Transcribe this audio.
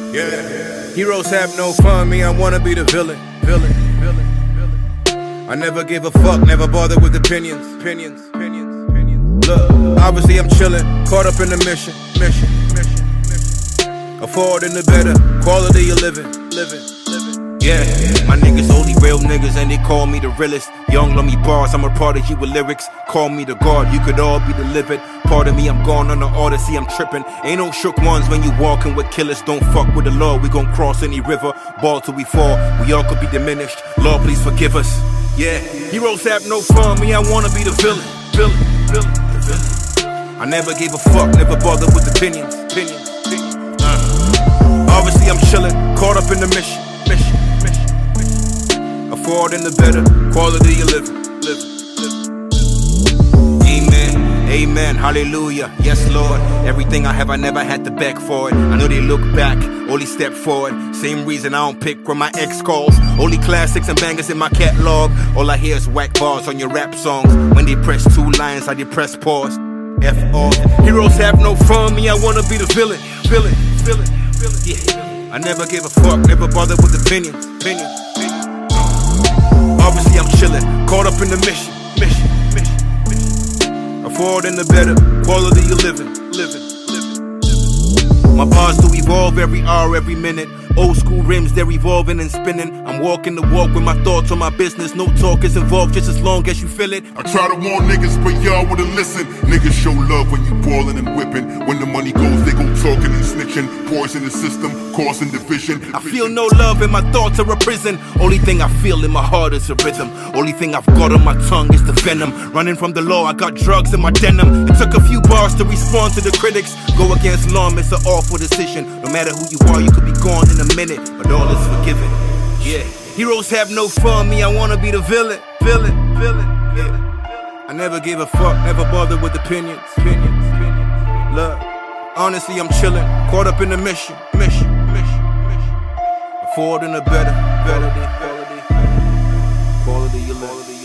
Yeah. Heroes have no fun, me, I wanna be the villain. I never give a fuck, never bother with opinions. Look, obviously I'm chillin', caught up in the mission. Affording the better quality of living. Yeah, my niggas only real niggas and they call me the realest. Young, love me bars, I'm a prodigy with lyrics. Call me the God, you could all be delivered. Pardon me, I'm gone on the odyssey, I'm trippin'. Ain't no shook ones when you walkin' with killers. Don't fuck with the law, we gon' cross any river. Ball till we fall, we all could be diminished. Lord, please forgive us. Yeah, heroes have no fun, me, I wanna be the villain. I never gave a fuck, never bothered with opinions. Obviously I'm chillin', caught up in the mission. Affording the better quality of living. Amen, hallelujah, yes Lord. Everything I have, I never had to beg for it. I know they look back, only step forward. Same reason I don't pick when my ex calls. Only classics and bangers in my catalog. All I hear is whack bars on your rap songs. When they press 2 lines, I depress pause. F off. Heroes have no fun, me, I wanna be the villain. Yeah. I never gave a fuck, never bothered with opinions. Obviously I'm chillin', caught up in the mission. Affording the better quality of living. My bars do evolve every hour, every minute. Old school rims, they're revolving and spinning. I'm walking the walk with my thoughts on my business. No talk is involved just as long as you feel it. I try to warn niggas, but y'all wouldn't listen. Niggas show love when you ballin' and whipping. When the money goes, they go talking and snitching. Poison the system, causing division. I feel no love and my thoughts are a prison. Only thing I feel in my heart is a rhythm. Only thing I've got on my tongue is the venom. Running from the law, I got drugs in my denim. It took a few bars to respond to the critics. Go against law, it's an awful decision. No matter who you are, you could be gone in a minute, but all is forgiven. Yeah, heroes have no fun, me, I wanna be the villain. I never gave a fuck, never bothered with opinions. Look, honestly I'm chillin', caught up in the mission. Affording a better quality of life.